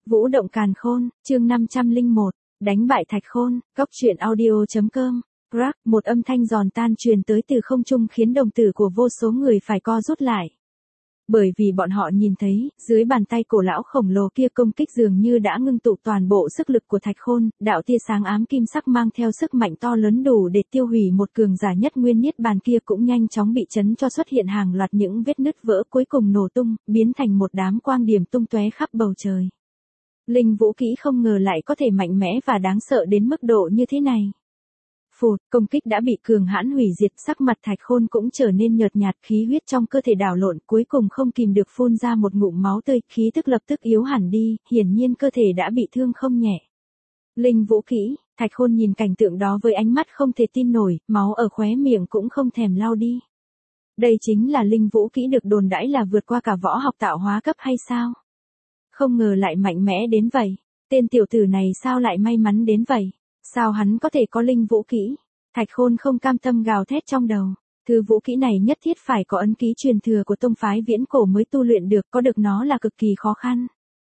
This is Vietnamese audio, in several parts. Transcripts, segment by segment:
Vũ động càn khôn, chương 501, đánh bại Thạch Khôn, góc truyện audio.com. Crack, một âm thanh giòn tan truyền tới từ không trung khiến đồng tử của vô số người phải co rút lại. Bởi vì bọn họ nhìn thấy, dưới bàn tay cổ lão khổng lồ kia công kích dường như đã ngưng tụ toàn bộ sức lực của Thạch Khôn, đạo tia sáng ám kim sắc mang theo sức mạnh to lớn đủ để tiêu hủy một cường giả nhất nguyên niết bàn kia cũng nhanh chóng bị chấn cho xuất hiện hàng loạt những vết nứt vỡ cuối cùng nổ tung, biến thành một đám quang điểm tung tóe khắp bầu trời. Linh vũ kỹ không ngờ lại có thể mạnh mẽ và đáng sợ đến mức độ như thế này. Phụt, công kích đã bị cường hãn hủy diệt, sắc mặt Thạch Khôn cũng trở nên nhợt nhạt, khí huyết trong cơ thể đảo lộn, cuối cùng không kìm được phun ra một ngụm máu tươi, khí tức lập tức yếu hẳn đi, hiển nhiên cơ thể đã bị thương không nhẹ. Linh vũ kỹ, Thạch Khôn nhìn cảnh tượng đó với ánh mắt không thể tin nổi, máu ở khóe miệng cũng không thèm lau đi. Đây chính là linh vũ kỹ được đồn đãi là vượt qua cả võ học tạo hóa cấp hay sao? Không ngờ lại mạnh mẽ đến vậy, tên tiểu tử này sao lại may mắn đến vậy? Sao hắn có thể có linh vũ kỹ? Thạch Khôn không cam tâm gào thét trong đầu. Thứ vũ kỹ này nhất thiết phải có ấn ký truyền thừa của tông phái viễn cổ mới tu luyện được, có được nó là cực kỳ khó khăn.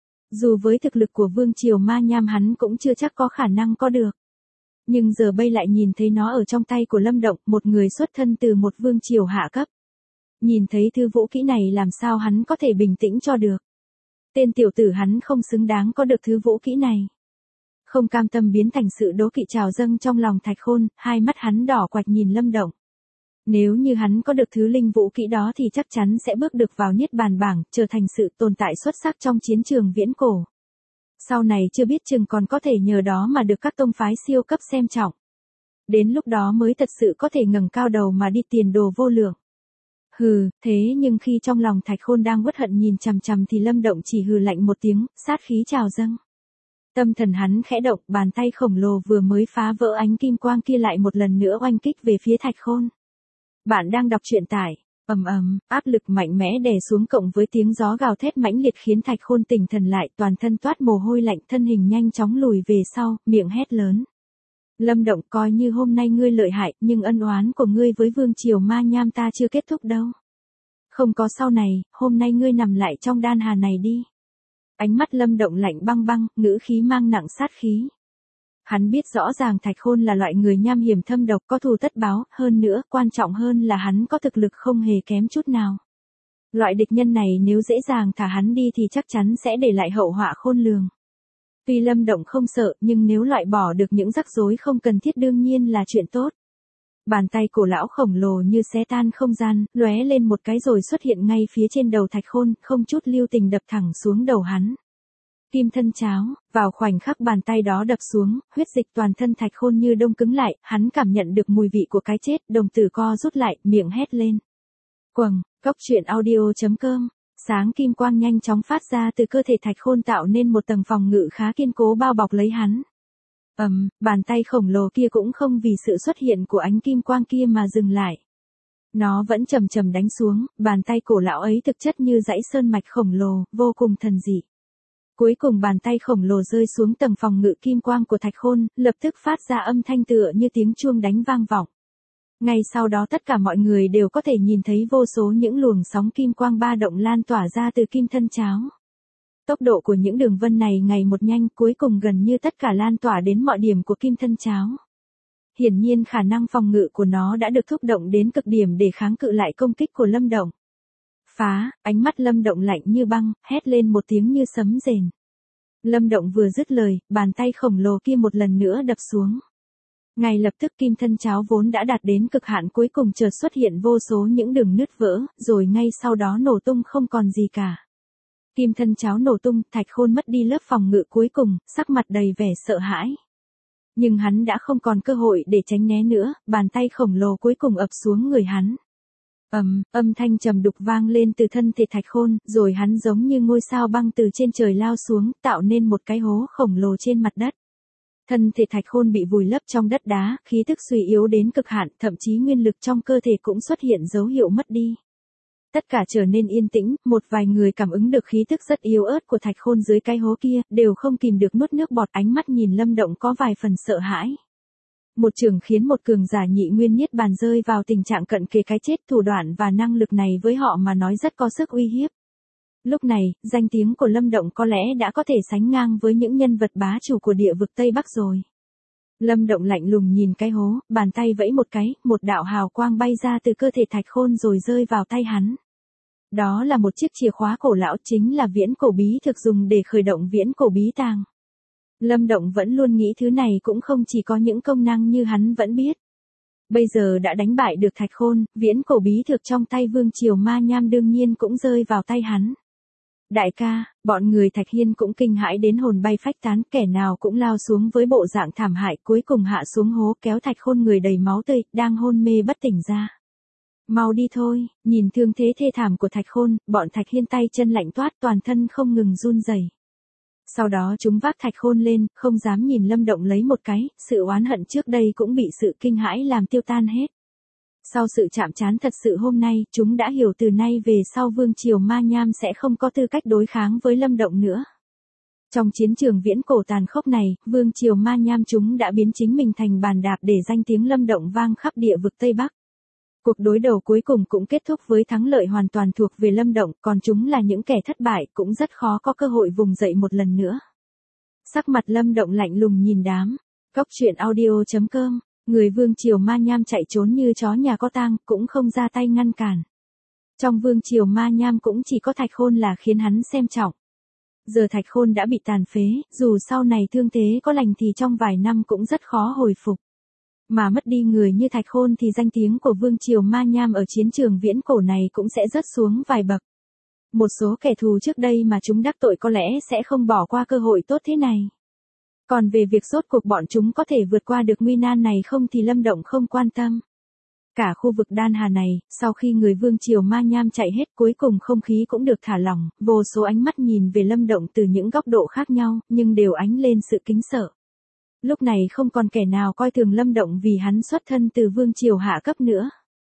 Dù với thực lực của vương triều ma nham hắn cũng chưa chắc có khả năng có được. Nhưng giờ bây lại nhìn thấy nó ở trong tay của Lâm Động, một người xuất thân từ một vương triều hạ cấp. Nhìn thấy thứ vũ kỹ này làm sao hắn có thể bình tĩnh cho được. Tên tiểu tử hắn không xứng đáng có được thứ vũ kỹ này. Không cam tâm biến thành sự đố kỵ trào dâng trong lòng Thạch Khôn, hai mắt hắn đỏ quạch nhìn Lâm Động. Nếu như hắn có được thứ linh vũ kỹ đó thì chắc chắn sẽ bước được vào niết bàn bảng, trở thành sự tồn tại xuất sắc trong chiến trường viễn cổ. Sau này chưa biết chừng còn có thể nhờ đó mà được các tông phái siêu cấp xem trọng. Đến lúc đó mới thật sự có thể ngẩng cao đầu mà đi tiền đồ vô lượng. Hừ, thế nhưng khi trong lòng Thạch Khôn đang uất hận nhìn chằm chằm thì Lâm Động chỉ hừ lạnh một tiếng, sát khí trào dâng. Tâm thần hắn khẽ động, bàn tay khổng lồ vừa mới phá vỡ ánh kim quang kia lại một lần nữa oanh kích về phía Thạch Khôn. Bạn đang đọc truyện tải, áp lực mạnh mẽ đè xuống cộng với tiếng gió gào thét mãnh liệt khiến Thạch Khôn tỉnh thần lại, toàn thân toát mồ hôi lạnh, thân hình nhanh chóng lùi về sau, miệng hét lớn. Lâm Động, coi như hôm nay ngươi lợi hại, nhưng ân oán của ngươi với vương triều ma nham ta chưa kết thúc đâu. Không có sau này, hôm nay ngươi nằm lại trong đan hà này đi. Ánh mắt Lâm Động lạnh băng băng, ngữ khí mang nặng sát khí. Hắn biết rõ ràng Thạch Khôn là loại người nham hiểm thâm độc có thù tất báo, hơn nữa, quan trọng hơn là hắn có thực lực không hề kém chút nào. Loại địch nhân này nếu dễ dàng thả hắn đi thì chắc chắn sẽ để lại hậu họa khôn lường. Tuy Lâm Động không sợ, nhưng nếu loại bỏ được những rắc rối không cần thiết đương nhiên là chuyện tốt. Bàn tay cổ lão khổng lồ như xé tan không gian, lóe lên một cái rồi xuất hiện ngay phía trên đầu Thạch Khôn, không chút lưu tình đập thẳng xuống đầu hắn. Kim thân cháo, vào khoảnh khắc bàn tay đó đập xuống, huyết dịch toàn thân Thạch Khôn như đông cứng lại, hắn cảm nhận được mùi vị của cái chết, đồng tử co rút lại, miệng hét lên. Quầng, góc truyện audio.com. Sáng kim quang nhanh chóng phát ra từ cơ thể Thạch Khôn tạo nên một tầng phòng ngự khá kiên cố bao bọc lấy hắn. Bàn tay khổng lồ kia cũng không vì sự xuất hiện của ánh kim quang kia mà dừng lại. Nó vẫn chầm chầm đánh xuống, bàn tay cổ lão ấy thực chất như dãy sơn mạch khổng lồ, vô cùng thần dị. Cuối cùng bàn tay khổng lồ rơi xuống tầng phòng ngự kim quang của Thạch Khôn, lập tức phát ra âm thanh tựa như tiếng chuông đánh vang vọng. Ngay sau đó tất cả mọi người đều có thể nhìn thấy vô số những luồng sóng kim quang ba động lan tỏa ra từ kim thân cháo. Tốc độ của những đường vân này ngày một nhanh, cuối cùng gần như tất cả lan tỏa đến mọi điểm của kim thân cháo. Hiển nhiên khả năng phòng ngự của nó đã được thúc động đến cực điểm để kháng cự lại công kích của Lâm Động. Phá, ánh mắt Lâm Động lạnh như băng, hét lên một tiếng như sấm rền. Lâm Động vừa dứt lời, bàn tay khổng lồ kia một lần nữa đập xuống. Ngay lập tức kim thân cháo vốn đã đạt đến cực hạn cuối cùng chợt xuất hiện vô số những đường nứt vỡ, rồi ngay sau đó nổ tung không còn gì cả. Kim thân cháo nổ tung, Thạch Khôn mất đi lớp phòng ngự cuối cùng, sắc mặt đầy vẻ sợ hãi. Nhưng hắn đã không còn cơ hội để tránh né nữa, bàn tay khổng lồ cuối cùng ập xuống người hắn. Âm thanh trầm đục vang lên từ thân thể Thạch Khôn, rồi hắn giống như ngôi sao băng từ trên trời lao xuống, tạo nên một cái hố khổng lồ trên mặt đất. Thân thể Thạch Khôn bị vùi lấp trong đất đá, khí tức suy yếu đến cực hạn, thậm chí nguyên lực trong cơ thể cũng xuất hiện dấu hiệu mất đi. Tất cả trở nên yên tĩnh, một vài người cảm ứng được khí tức rất yếu ớt của Thạch Khôn dưới cái hố kia, đều không kìm được nuốt nước bọt, ánh mắt nhìn Lâm Động có vài phần sợ hãi. Một trường khiến một cường giả nhị nguyên niết bàn rơi vào tình trạng cận kề cái chết, thủ đoạn và năng lực này với họ mà nói rất có sức uy hiếp. Lúc này, danh tiếng của Lâm Động có lẽ đã có thể sánh ngang với những nhân vật bá chủ của địa vực Tây Bắc rồi. Lâm Động lạnh lùng nhìn cái hố, bàn tay vẫy một cái, một đạo hào quang bay ra từ cơ thể Thạch Khôn rồi rơi vào tay hắn. Đó là một chiếc chìa khóa cổ lão, chính là viễn cổ bí thực dùng để khởi động viễn cổ bí tàng. Lâm Động vẫn luôn nghĩ thứ này cũng không chỉ có những công năng như hắn vẫn biết. Bây giờ đã đánh bại được Thạch Khôn, viễn cổ bí thực trong tay Vương Triều Ma Nham đương nhiên cũng rơi vào tay hắn. Đại ca, bọn người Thạch Hiên cũng kinh hãi đến hồn bay phách tán, kẻ nào cũng lao xuống với bộ dạng thảm hại, cuối cùng hạ xuống hố kéo Thạch Khôn người đầy máu tươi, đang hôn mê bất tỉnh ra. Mau đi thôi, nhìn thương thế thê thảm của Thạch Khôn, bọn Thạch Hiên tay chân lạnh toát, toàn thân không ngừng run rẩy. Sau đó chúng vác Thạch Khôn lên, không dám nhìn Lâm Động lấy một cái, sự oán hận trước đây cũng bị sự kinh hãi làm tiêu tan hết. Sau sự chạm trán thật sự hôm nay, chúng đã hiểu từ nay về sau Vương Triều Ma Nham sẽ không có tư cách đối kháng với Lâm Động nữa. Trong chiến trường viễn cổ tàn khốc này, Vương Triều Ma Nham chúng đã biến chính mình thành bàn đạp để danh tiếng Lâm Động vang khắp địa vực Tây Bắc. Cuộc đối đầu cuối cùng cũng kết thúc với thắng lợi hoàn toàn thuộc về Lâm Động, còn chúng là những kẻ thất bại cũng rất khó có cơ hội vùng dậy một lần nữa. Sắc mặt Lâm Động lạnh lùng nhìn đám. Cốc truyện audio.com, người Vương Triều Ma Nham chạy trốn như chó nhà có tang, cũng không ra tay ngăn cản. Trong Vương Triều Ma Nham cũng chỉ có Thạch Khôn là khiến hắn xem trọng. Giờ Thạch Khôn đã bị tàn phế, dù sau này thương thế có lành thì trong vài năm cũng rất khó hồi phục. Mà mất đi người như Thạch Khôn thì danh tiếng của Vương Triều Ma Nham ở chiến trường viễn cổ này cũng sẽ rớt xuống vài bậc. Một số kẻ thù trước đây mà chúng đắc tội có lẽ sẽ không bỏ qua cơ hội tốt thế này. Còn về việc rốt cuộc bọn chúng có thể vượt qua được nguy nan này không thì Lâm Động không quan tâm. Cả khu vực Đan Hà này, sau khi người Vương Triều Ma Nham chạy hết cuối cùng không khí cũng được thả lỏng, vô số ánh mắt nhìn về Lâm Động từ những góc độ khác nhau, nhưng đều ánh lên sự kính sợ. Lúc này không còn kẻ nào coi thường Lâm Động vì hắn xuất thân từ Vương Triều hạ cấp nữa.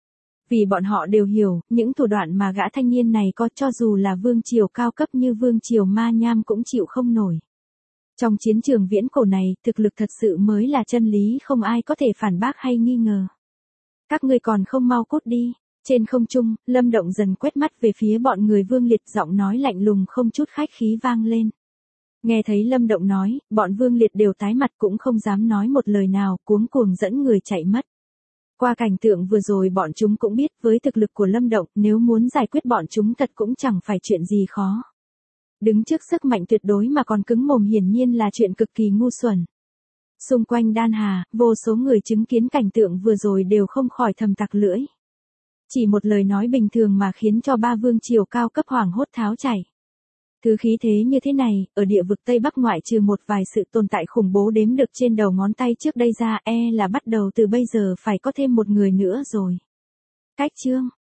Vì bọn họ đều hiểu, những thủ đoạn mà gã thanh niên này có cho dù là Vương Triều cao cấp như Vương Triều Ma Nham cũng chịu không nổi. Trong chiến trường viễn cổ này, thực lực thật sự mới là chân lý không ai có thể phản bác hay nghi ngờ. Các ngươi còn không mau cút đi. Trên không trung, Lâm Động dần quét mắt về phía bọn người Vương Liệt, giọng nói lạnh lùng không chút khách khí vang lên. Nghe thấy Lâm Động nói, bọn Vương Liệt đều tái mặt cũng không dám nói một lời nào, cuống cuồng dẫn người chạy mất. Qua cảnh tượng vừa rồi bọn chúng cũng biết với thực lực của Lâm Động, nếu muốn giải quyết bọn chúng thật cũng chẳng phải chuyện gì khó. Đứng trước sức mạnh tuyệt đối mà còn cứng mồm hiển nhiên là chuyện cực kỳ ngu xuẩn. Xung quanh Đan Hà, vô số người chứng kiến cảnh tượng vừa rồi đều không khỏi thầm tặc lưỡi. Chỉ một lời nói bình thường mà khiến cho ba vương triều cao cấp hoảng hốt tháo chảy. Thứ khí thế như thế này, ở địa vực Tây Bắc ngoại trừ một vài sự tồn tại khủng bố đếm được trên đầu ngón tay trước đây ra là bắt đầu từ bây giờ phải có thêm một người nữa rồi. Cách chương